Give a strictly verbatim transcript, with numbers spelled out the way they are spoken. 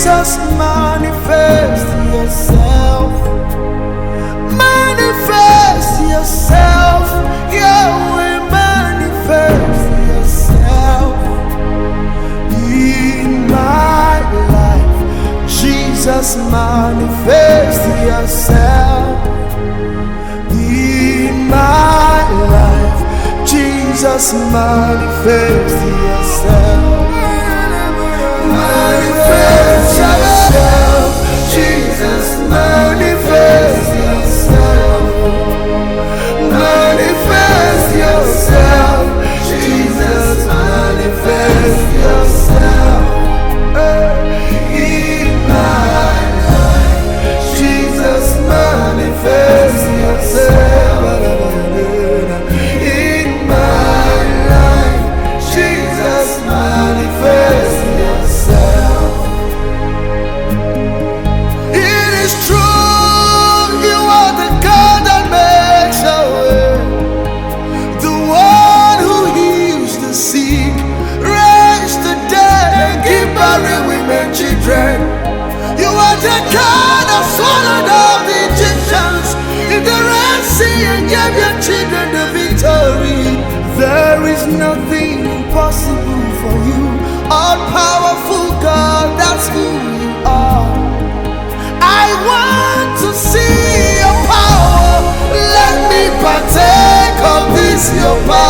Jesus, manifest yourself. Manifest yourself. Yahweh, manifest yourself in my life. Jesus, manifest yourself in my life. Jesus, manifest yourself. Manifest yourself. Jesus, manifest yourself. Manifest yourself. Jesus, manifest yourself in my life. Jesus, manifest yourself in my life. Jesus, manifest yourself. It is true, you are the God that makes a way, the one who heals the sick, raise the dead, and give barren women children. You are the God that swallowed up the Egyptians in the Red Sea and gave your children the victory. There is nothing impossible for you, all powerful God, that's who you are. I want to see your power. Let me partake of this your power.